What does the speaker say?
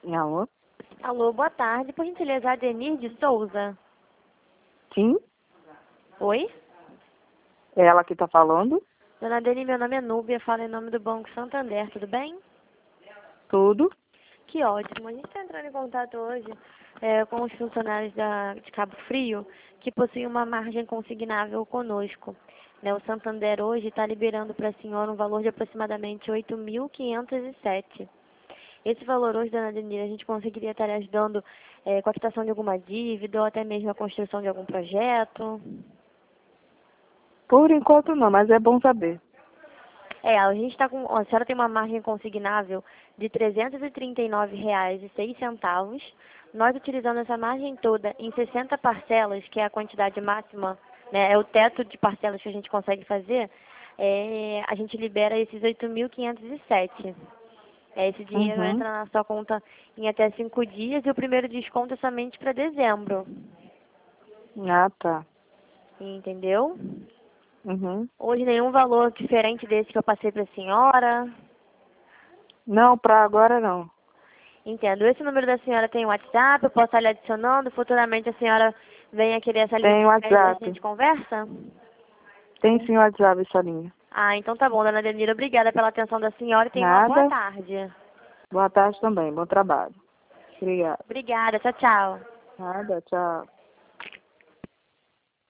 Alô? Alô, boa tarde. Por gentileza, Adenir de Souza. Sim? Oi? É ela que tá falando? Dona Adenir, meu nome é Núbia, falo em nome do Banco Santander, tudo bem? Tudo? Que ótimo. A gente está entrando em contato hoje com os funcionários de Cabo Frio que possuem uma margem consignável conosco. O Santander hoje está liberando para a senhora um valor de aproximadamente 8.507. Esse valor hoje, dona Adenir, a gente conseguiria estar ajudando com a quitação de alguma dívida ou até mesmo a construção de algum projeto. Por enquanto não, mas é bom saber. A gente está com. A senhora tem uma margem consignável de R$ 339,06. Nós utilizando essa margem toda em 60 parcelas, que é a quantidade máxima, né, é o teto de parcelas que a gente consegue fazer, a gente libera esses 8.507. Esse dinheiro Uhum. entra na sua conta em até 5 dias e o primeiro desconto é somente para dezembro. Ah, tá. Entendeu? Uhum. Hoje nenhum valor diferente desse que eu passei para a senhora. Não, pra agora não. Entendo. Esse número da senhora tem WhatsApp, eu posso estar lhe adicionando, futuramente a senhora venha querer essa linha Tem de crédito e a WhatsApp. gente conversa? Tem sim WhatsApp essa linha. Ah, então tá bom, dona Denira. Obrigada pela atenção da senhora e tenha uma boa Nada. tarde. Boa tarde também. Bom trabalho. Obrigada. Obrigada, tchau, tchau. Nada, tchau.